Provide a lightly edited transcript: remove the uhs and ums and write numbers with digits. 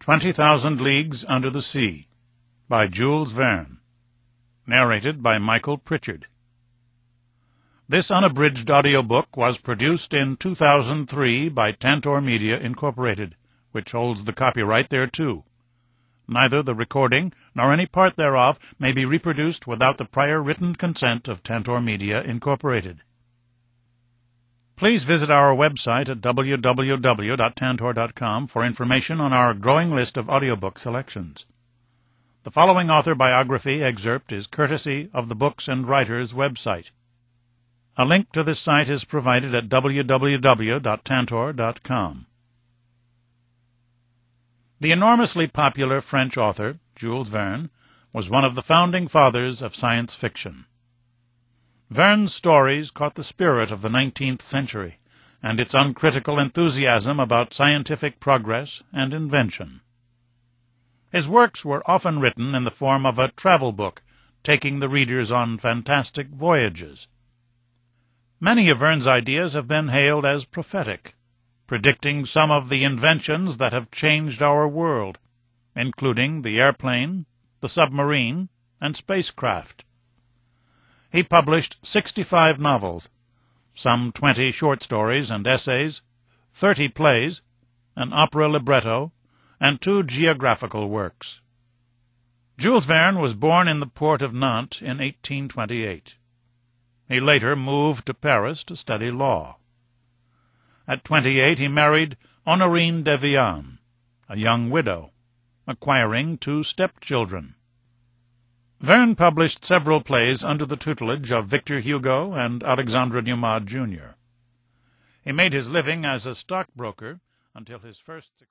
20,000 Leagues Under the Sea by Jules Verne. Narrated by Michael Pritchard. This unabridged audiobook was produced in 2003 by Tantor Media, Incorporated, which holds the copyright thereto. Neither the recording nor any part thereof may be reproduced without the prior written consent of Tantor Media, Incorporated. Please visit our website at www.tantor.com for information on our growing list of audiobook selections. The following author biography excerpt is courtesy of the Books and Writers website. A link to this site is provided at www.tantor.com. The enormously popular French author, Jules Verne, was one of the founding fathers of science fiction. Verne's stories caught the spirit of the 19th century and its uncritical enthusiasm about scientific progress and invention. His works were often written in the form of a travel book, taking the readers on fantastic voyages. Many of Verne's ideas have been hailed as prophetic, predicting some of the inventions that have changed our world, including the airplane, the submarine, and spacecraft. He published 65 novels, some 20 short stories and essays, 30 plays, an opera libretto, and 2 geographical works. Jules Verne was born in the port of Nantes in 1828. He later moved to Paris to study law. At 28 he married Honorine de Viane, a young widow, acquiring 2 stepchildren. Verne published several plays under the tutelage of Victor Hugo and Alexandre Dumas, Jr. He made his living as a stockbroker until his first